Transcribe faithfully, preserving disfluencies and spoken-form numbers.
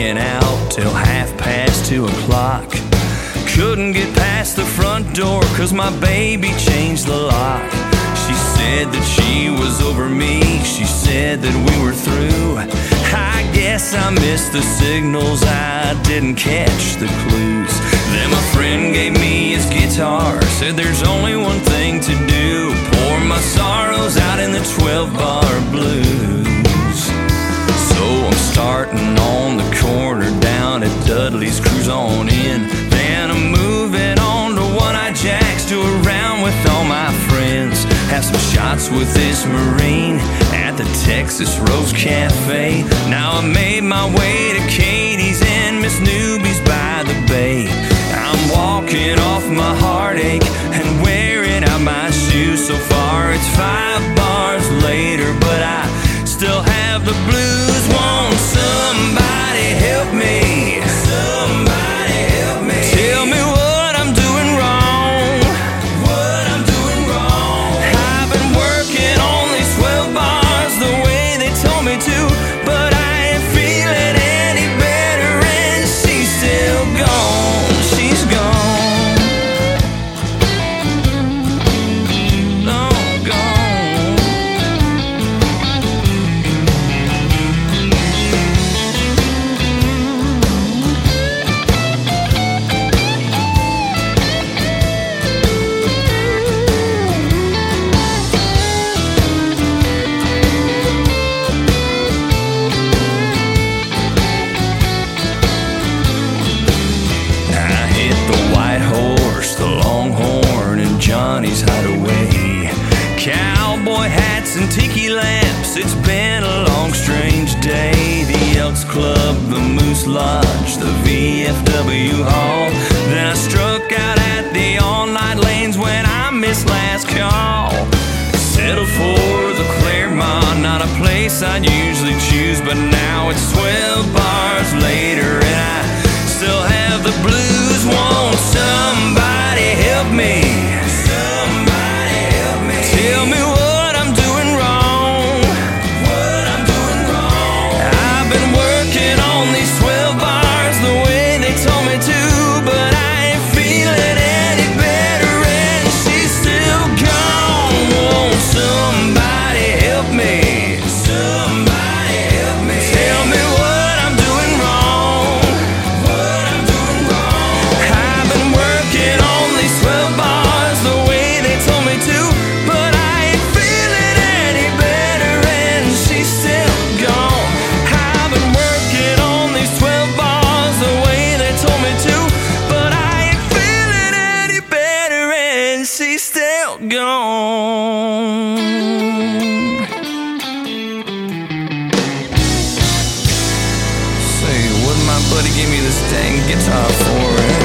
hanging out till half past two o'clock. Couldn't get past the front door cause my baby changed the lock. She said that she was over me, she said that we were through. I guess I missed the signals, I didn't catch the clues. Then my friend gave me his guitar, said there's only one thing to do, pour my sorrows out in the twelve bar blues. So I'm starting on the corner down at Dudley's, cruise on in. Then I'm moving on to One-Eye Jack's, to around with all my friends. Have some shots with this Marine at the Texas Rose Cafe. Now I made my way to Katie's and Miss Newbie's by the bay. I'm walking off my heartache and wearing out my shoes. So far it's five bars later, but I still have the blues. Won't somebody help me? Somebody help me. Tell me what I'm doing wrong. What I'm doing wrong. I've been working on these twelve bars the way they told me to, but I ain't feeling any better and she's still gone. She's gone. Long gone. Johnny's Hideaway, cowboy hats and tiki lamps. It's been a long, strange day. The Elks Club, the Moose Lodge, the V F W Hall. Then I struck out at the all-night lanes when I missed last call. Settled for the Claremont, not a place I'd usually choose, but now it's twelve bars later and I still have the blues. Won't somebody help me? Tell me what I'm doing wrong. What I'm doing wrong. I've been working on these twelve bars the way they told me to, but I ain't feeling any better and she's still gone. Won't somebody help me? Somebody help me. Tell me what I'm doing wrong. What I'm doing wrong. I've been working on these twelve bars the way they told me to, but I ain't feeling any better and she's still gone. I've been working on these twelve bars the way they told me to, but I ain't feeling any better and she's still gone. Say, wouldn't my buddy give me this dang guitar for?